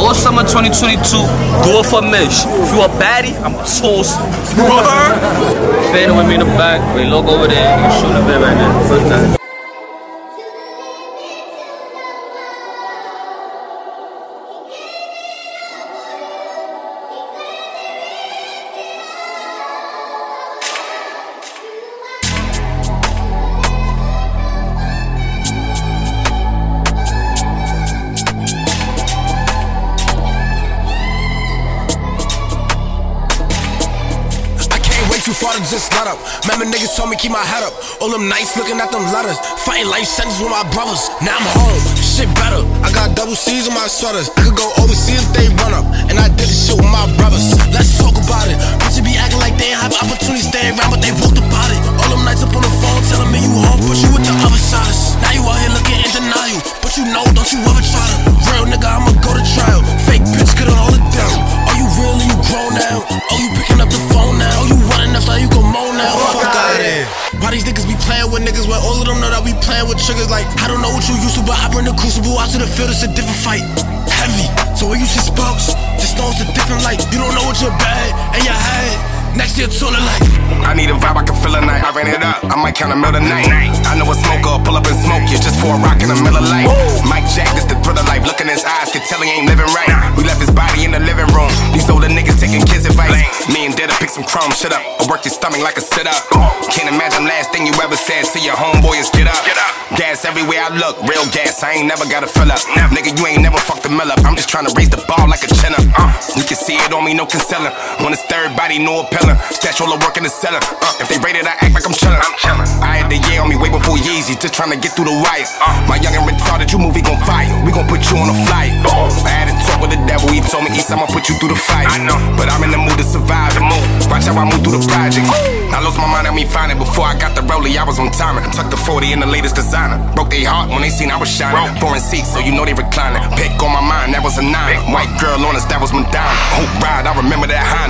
all summer 2022, do it for Mish. If you a baddie, I'm a toast. Fading with me in the back. Wait, look over there. You shoot a bit right there. First time. Too far to just let up. Remember niggas told me keep my head up. All them nights looking at them letters. Fighting life sentences with my brothers. Now I'm home, shit better. I got double C's on my sweaters. I could go overseas if they run up. And I did this shit with my brothers. Let's talk about it. Bitches be acting like they ain't have opportunities staying around, but they walked about it. All them nights up on the phone telling me you home, but you with the other side. Now you out here looking in denial, but you know, don't you ever try to. Real nigga, I'ma go to trial. Fake bitch couldn't hold it down. Are you real and you grown now? Oh, you picking up the phone now? Oh, you running up so you can moan now? Fuck out of here. Why these niggas be playing with niggas when all of them know that we playing with triggers? Like, I don't know what you used to, but I bring the crucible out to the field, it's a different fight. Heavy, so when you see sparks, just know it's a different light. You don't know what you're bad in your head. Next to your toilet like I need a vibe I can feel a night. I ran it up, I might count a mill tonight. I know a smoker, pull up and smoke you just for a rock in the middle of life. Mike Jack, this the thrill of life. Look in his eyes, can tell he ain't living right. We left his body in the living room. These older niggas taking kids' advice. Me and Dada pick some crumbs, shut up. I work your stomach like a sit-up. Can't imagine last thing you ever said to your homeboy is get up. Gas everywhere I look, real gas, I ain't never gotta fill up. Nigga, you ain't never fucked the mill up. I'm just trying to raise the ball like a chin up. You can see it on me, no concealer. When it's third body, no appealing. Stash all the work in the cellar. If they rated, I act like I'm chillin'. I had the year on me way before Yeezy, just trying to get through the wire. My young and retarded, you movie gon' fire. We gon' put you on a flyer. I had a talk with the devil, he told me, East, I'ma put you through the fire. But I'm in the mood to survive. Watch how I move through the project. I lost my mind, let me find it. Before I got the rollie, I was on timer. Tucked the 40 in the latest designer. Broke their heart when they seen I was shining. Foreign seats, so you know they reclining. Pick on my mind, that was a 9. White girl on us, that was Madonna. Hope ride, I remember that high.